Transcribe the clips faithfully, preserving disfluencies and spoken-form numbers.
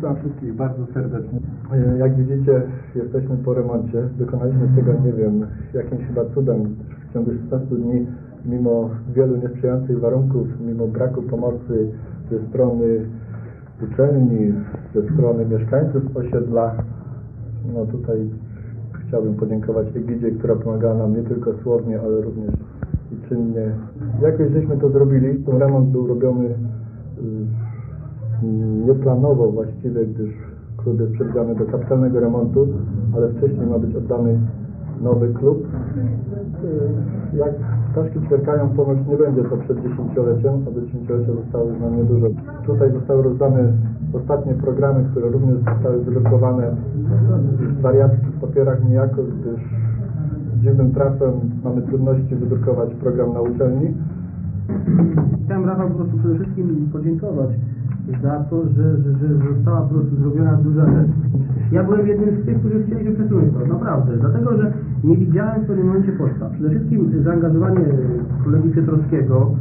Witam wszystkich bardzo serdecznie. Jak widzicie, jesteśmy po remoncie. Dokonaliśmy tego, nie wiem, jakimś chyba cudem w ciągu szesnastu dni, mimo wielu niesprzyjających warunków, mimo braku pomocy ze strony uczelni, ze strony mieszkańców osiedla. No tutaj chciałbym podziękować Egidzie, która pomagała nam nie tylko słownie, ale również i czynnie. Jakoś żeśmy to zrobili. Ten remont był robiony nieplanowo właściwie, gdyż klub jest przewidziany do kapitalnego remontu, ale wcześniej ma być oddany nowy klub. Jak ptaszki ćwierkają, ponoć nie będzie to przed dziesięcioleciem, a do dziesięciolecia zostało już nam niedużo. Tutaj zostały rozdane ostatnie programy, które również zostały wydrukowane w wariackich papierach niejako, gdyż dziwnym trafem mamy trudności wydrukować program na uczelni. Chciałem, Rafał, po prostu przede wszystkim podziękować za to, że, że, że została po prostu zrobiona duża rzecz. Ja byłem jednym z tych, którzy chcieli przesunąć to, naprawdę, dlatego, że nie widziałem w pewnym momencie podstaw. Przede wszystkim zaangażowanie kolegi Piotrowskiego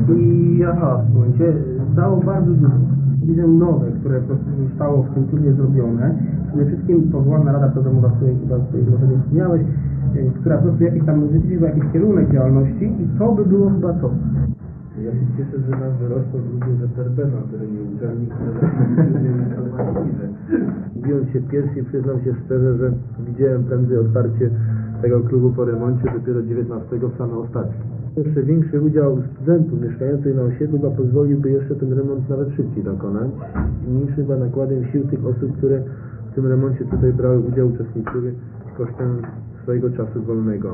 i aha, w tym momencie dało bardzo dużo. Widzę nowe, które po prostu zostało w tym klubie zrobione. Przede wszystkim powołana Rada Programowa, której chyba tutaj może nie wspomniałeś, która po prostu jakiś tam wytyczyła jakiś kierunek działalności i to by było chyba to. Ja się cieszę, że nam wyrosło również Zeterbena, który nie uczelni, które ale właściwe. Mówiąc się pierwszy, przyznam się szczerze, że widziałem prędzej otwarcie tego klubu po remoncie dopiero dziewiętnastego w same ostatki. Jeszcze większy udział studentów mieszkających na osiedlu chyba pozwoliłby jeszcze ten remont nawet szybciej dokonać. Mniejszy chyba nakładem sił tych osób, które w tym remoncie tutaj brały udział, uczestniczyły kosztem swojego czasu wolnego.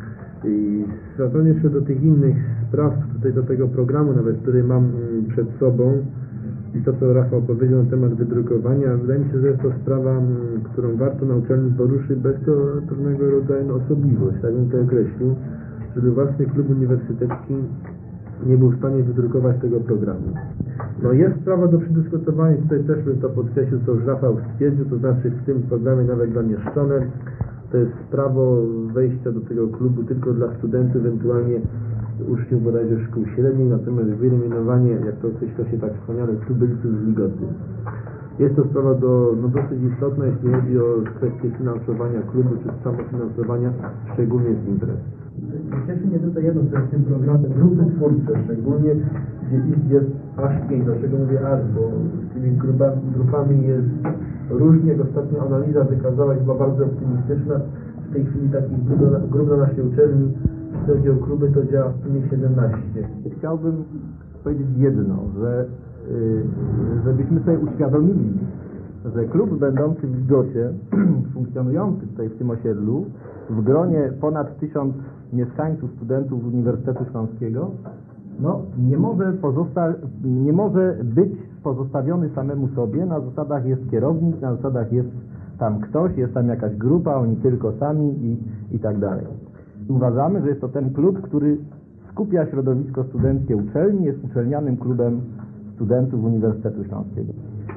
I wracając jeszcze do tych innych spraw, tutaj do tego programu nawet, który mam przed sobą i to, co Rafał powiedział na temat wydrukowania, wydaje mi się, że jest to sprawa, którą warto na uczelni poruszyć, bez to pewnego rodzaju osobliwość, tak bym to określił, żeby własny klub uniwersytecki nie był w stanie wydrukować tego programu. No jest sprawa do przedyskutowania, tutaj też bym to podkreślił, co już Rafał stwierdził, to znaczy w tym programie nawet zamieszczone. To jest prawo wejścia do tego klubu tylko dla studentów, ewentualnie uczniów bodajże szkół średnich, natomiast wyeliminowanie, jak to coś się tak wspomniane, tubylców z ligoty. Jest to sprawa do, no dosyć istotna, jeśli chodzi o kwestię finansowania klubu, czy samofinansowania, szczególnie z imprez. Cieszy mnie tylko jedno, że w tym programie grupy twórcze, szczególnie gdzie ich jest aż pięć. Dlaczego mówię aż? Bo z tymi grupami, grupami jest różnie. Jak ostatnia analiza wykazała i była bardzo optymistyczna. W tej chwili takich grup, grup na naszej uczelni, jeśli chodzi o kluby, to działa w sumie siedemnaście. Chciałbym powiedzieć jedno, że yy, żebyśmy sobie uświadomili, że klub będący w Ligocie, funkcjonujący tutaj w tym osiedlu, w gronie ponad tysiąc mieszkańców, studentów Uniwersytetu Śląskiego, no, nie może pozosta nie może być pozostawiony samemu sobie. Na zasadach jest kierownik, na zasadach jest tam ktoś, jest tam jakaś grupa, oni tylko sami i, i tak dalej. Uważamy, że jest to ten klub, który skupia środowisko studenckie uczelni, jest uczelnianym klubem studentów Uniwersytetu Śląskiego.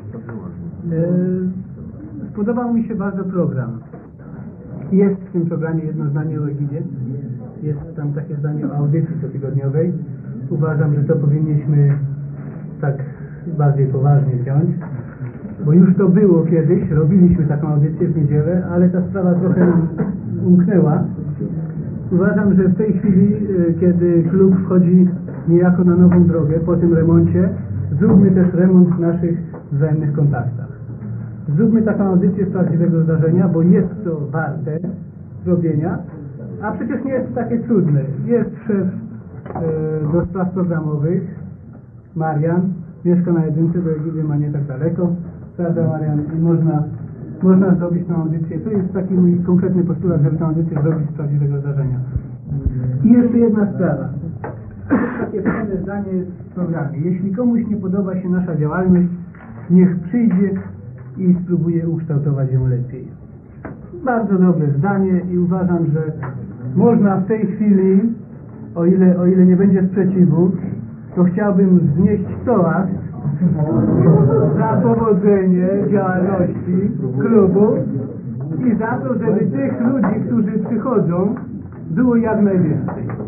Yy, spodobał mi się bardzo program. Jest w tym programie jedno zdanie o Egidzie. Jest tam takie zdanie o audycji cotygodniowej. Uważam, że to powinniśmy tak bardziej poważnie wziąć, bo już to było kiedyś, robiliśmy taką audycję w niedzielę, ale ta sprawa trochę nam umknęła. Uważam, że w tej chwili, kiedy klub wchodzi niejako na nową drogę po tym remoncie, zróbmy też remont w naszych wzajemnych kontaktach. Zróbmy taką audycję z prawdziwego zdarzenia, bo jest to warte zrobienia, a przecież nie jest takie trudne. Jest szef e, do spraw programowych, Marian, mieszka na jedynce, do Egidy ma nie tak daleko, prawda, Marian? I można, można zrobić tę audycję. To jest taki mój konkretny postulat, żeby tę audycję zrobić z prawdziwego zdarzenia. I jeszcze jedna sprawa. Jest takie fajne zdanie w programie. Jeśli komuś nie podoba się nasza działalność, niech przyjdzie i spróbuję ukształtować ją lepiej. Bardzo dobre zdanie i uważam, że można w tej chwili, o ile, o ile nie będzie sprzeciwu, to chciałbym wznieść toast za powodzenie działalności klubu i za to, żeby tych ludzi, którzy przychodzą, było jak najwięcej.